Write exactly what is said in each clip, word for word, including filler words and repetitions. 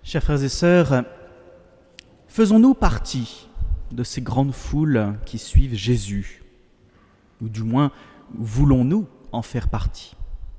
Chers frères et sœurs, faisons-nous partie de ces grandes foules qui suivent Jésus? Ou du moins, voulons-nous en faire partie?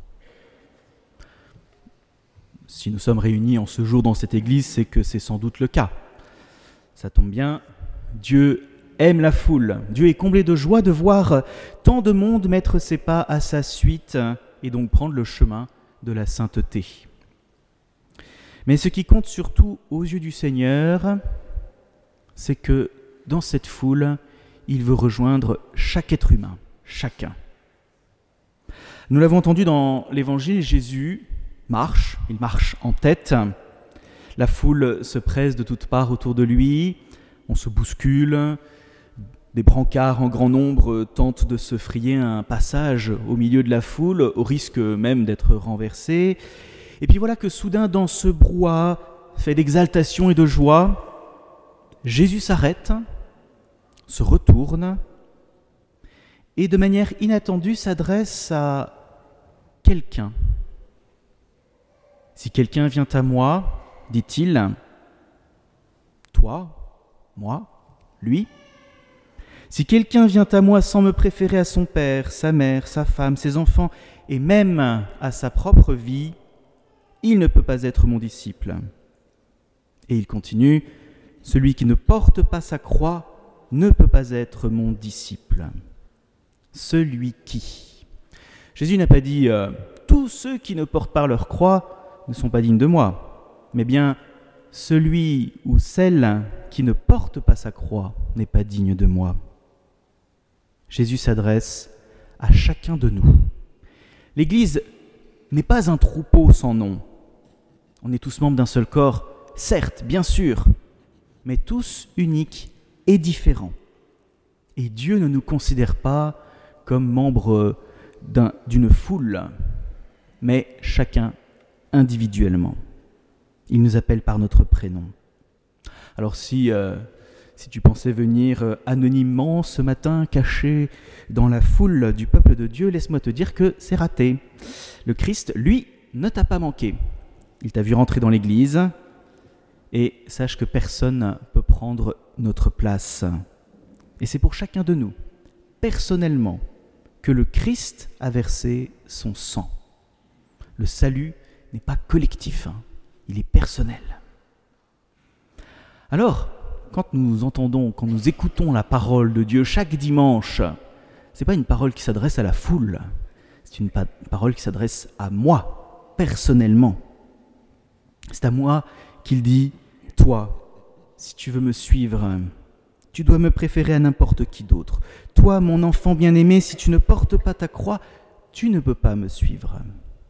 Si nous sommes réunis en ce jour dans cette église, c'est que c'est sans doute le cas. Ça tombe bien, Dieu aime la foule. Dieu est comblé de joie de voir tant de monde mettre ses pas à sa suite et donc prendre le chemin de la sainteté. Mais ce qui compte surtout aux yeux du Seigneur, c'est que dans cette foule, il veut rejoindre chaque être humain, chacun. Nous l'avons entendu dans l'Évangile, Jésus marche, il marche en tête. La foule se presse de toutes parts autour de lui, on se bouscule, des brancards en grand nombre tentent de se frayer un passage au milieu de la foule, au risque même d'être renversés. Et puis voilà que soudain, dans ce brouhaha fait d'exaltation et de joie, Jésus s'arrête, se retourne et de manière inattendue s'adresse à quelqu'un. « Si quelqu'un vient à moi, dit-il, toi, moi, lui, si quelqu'un vient à moi sans me préférer à son père, sa mère, sa femme, ses enfants et même à sa propre vie, il ne peut pas être mon disciple. » Et il continue, « Celui qui ne porte pas sa croix ne peut pas être mon disciple. » Celui qui. Jésus n'a pas dit euh, « Tous ceux qui ne portent pas leur croix ne sont pas dignes de moi », mais bien « Celui ou celle qui ne porte pas sa croix n'est pas digne de moi. » Jésus s'adresse à chacun de nous. L'Église n'est pas un troupeau sans nom. On est tous membres d'un seul corps, certes, bien sûr, mais tous uniques et différents. Et Dieu ne nous considère pas comme membres d'un, d'une foule, mais chacun individuellement. Il nous appelle par notre prénom. Alors si, euh, si tu pensais venir euh, anonymement ce matin, caché dans la foule du peuple de Dieu, laisse-moi te dire que c'est raté. Le Christ, lui, ne t'a pas manqué. Il t'a vu rentrer dans l'église et sache que personne ne peut prendre notre place. Et c'est pour chacun de nous, personnellement, que le Christ a versé son sang. Le salut n'est pas collectif, hein, il est personnel. Alors, quand nous entendons, quand nous écoutons la parole de Dieu chaque dimanche, ce n'est pas une parole qui s'adresse à la foule, c'est une parole qui s'adresse à moi, personnellement. C'est à moi qu'il dit « Toi, si tu veux me suivre, tu dois me préférer à n'importe qui d'autre. Toi, mon enfant bien-aimé, si tu ne portes pas ta croix, tu ne peux pas me suivre. »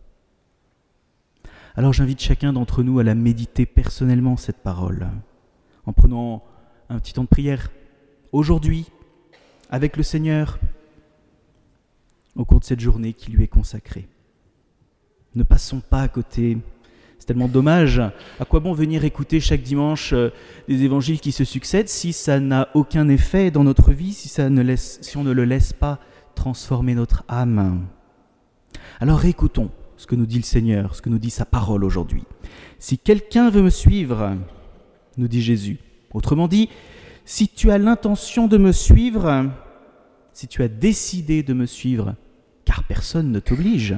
Alors j'invite chacun d'entre nous à la méditer personnellement, cette parole, en prenant un petit temps de prière, aujourd'hui, avec le Seigneur, au cours de cette journée qui lui est consacrée. Ne passons pas à côté. C'est tellement dommage. À quoi bon venir écouter chaque dimanche euh, des évangiles qui se succèdent si ça n'a aucun effet dans notre vie, si, ça ne laisse, si on ne le laisse pas transformer notre âme. Alors écoutons ce que nous dit le Seigneur, ce que nous dit sa parole aujourd'hui. Si quelqu'un veut me suivre, nous dit Jésus. Autrement dit, si tu as l'intention de me suivre, si tu as décidé de me suivre, car personne ne t'oblige.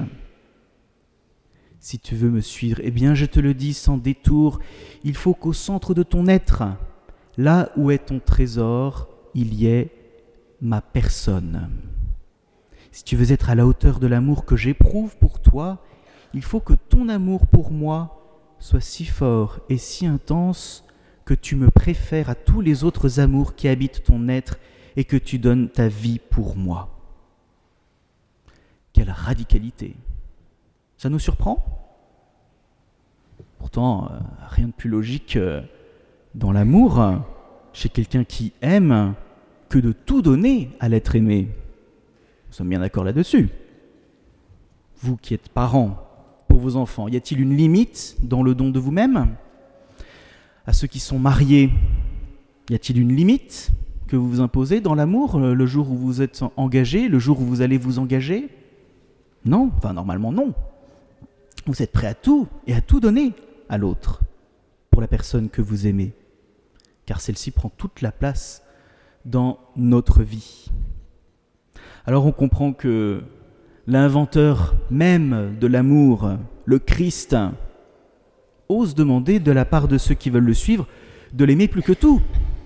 Si tu veux me suivre, eh bien je te le dis sans détour, il faut qu'au centre de ton être, là où est ton trésor, il y ait ma personne. Si tu veux être à la hauteur de l'amour que j'éprouve pour toi, il faut que ton amour pour moi soit si fort et si intense que tu me préfères à tous les autres amours qui habitent ton être et que tu donnes ta vie pour moi. Quelle radicalité! Ça nous surprend ? Pourtant, euh, rien de plus logique euh, dans l'amour, chez quelqu'un qui aime, que de tout donner à l'être aimé. Nous sommes bien d'accord là-dessus. Vous qui êtes parents, pour vos enfants, y a-t-il une limite dans le don de vous-même ? À ceux qui sont mariés, y a-t-il une limite que vous vous imposez dans l'amour, le jour où vous êtes engagés, le jour où vous allez vous engager ? Non, enfin normalement non. Vous êtes prêts à tout et à tout donner à l'autre, pour la personne que vous aimez, car celle-ci prend toute la place dans notre vie. Alors on comprend que l'inventeur même de l'amour, le Christ, ose demander de la part de ceux qui veulent le suivre de l'aimer plus que tout.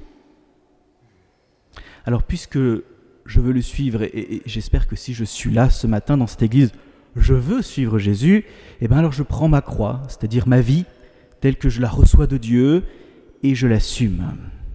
Alors puisque je veux le suivre, et, et, et j'espère que si je suis là ce matin dans cette église, je veux suivre Jésus, et bien alors je prends ma croix, c'est-à-dire ma vie, telle que je la reçois de Dieu, et je l'assume.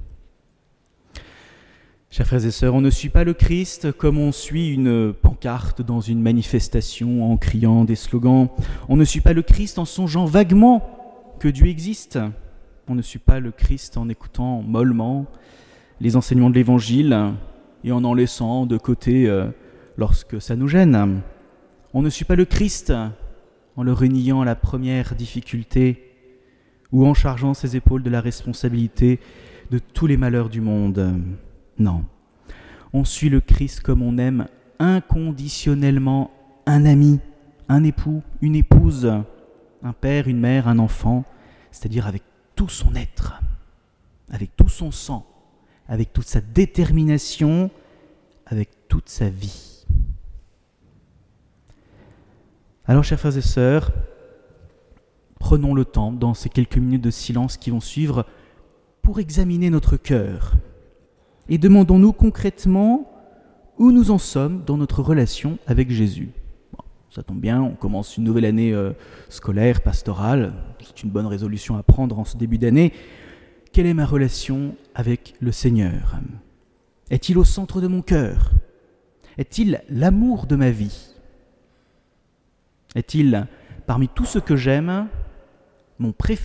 Chers frères et sœurs, on ne suit pas le Christ comme on suit une pancarte dans une manifestation en criant des slogans. On ne suit pas le Christ en songeant vaguement que Dieu existe. On ne suit pas le Christ en écoutant mollement les enseignements de l'Évangile et en en laissant de côté euh, lorsque ça nous gêne. On ne suit pas le Christ en le reniant à la première difficulté ou en chargeant ses épaules de la responsabilité de tous les malheurs du monde. Non, on suit le Christ comme on aime inconditionnellement un ami, un époux, une épouse, un père, une mère, un enfant, c'est-à-dire avec tout son être, avec tout son sang, avec toute sa détermination, avec toute sa vie. Alors, chers frères et sœurs, prenons le temps, dans ces quelques minutes de silence qui vont suivre, pour examiner notre cœur. Et demandons-nous concrètement où nous en sommes dans notre relation avec Jésus. Bon, ça tombe bien, on commence une nouvelle année euh, scolaire, pastorale. C'est une bonne résolution à prendre en ce début d'année. Quelle est ma relation avec le Seigneur ? Est-il au centre de mon cœur ? Est-il l'amour de ma vie ? Est-il, parmi tout ce que j'aime, mon préféré ?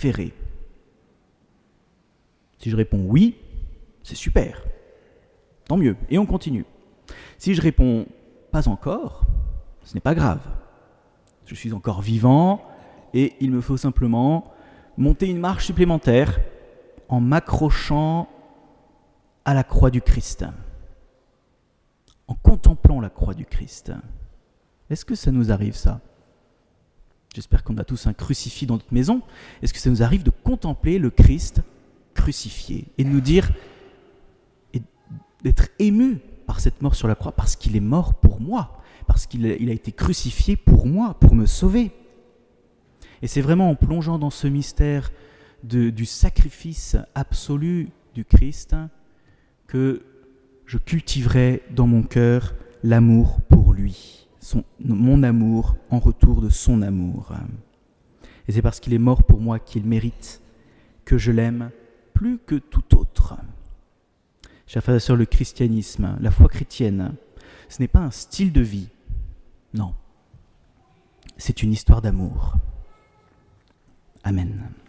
Si je réponds oui, c'est super. Tant mieux, et on continue. Si je réponds « pas encore », ce n'est pas grave. Je suis encore vivant et il me faut simplement monter une marche supplémentaire en m'accrochant à la croix du Christ, en contemplant la croix du Christ. Est-ce que ça nous arrive, ça ? J'espère qu'on a tous un crucifix dans notre maison. Est-ce que ça nous arrive de contempler le Christ crucifié et de nous dire... d'être ému par cette mort sur la croix, parce qu'il est mort pour moi, parce qu'il a, il a été crucifié pour moi, pour me sauver. Et c'est vraiment en plongeant dans ce mystère de, du sacrifice absolu du Christ que je cultiverai dans mon cœur l'amour pour lui, son, mon amour en retour de son amour. Et c'est parce qu'il est mort pour moi qu'il mérite que je l'aime plus que tout autre. Chers frères et sœurs, le christianisme, la foi chrétienne, ce n'est pas un style de vie. Non, c'est une histoire d'amour. Amen.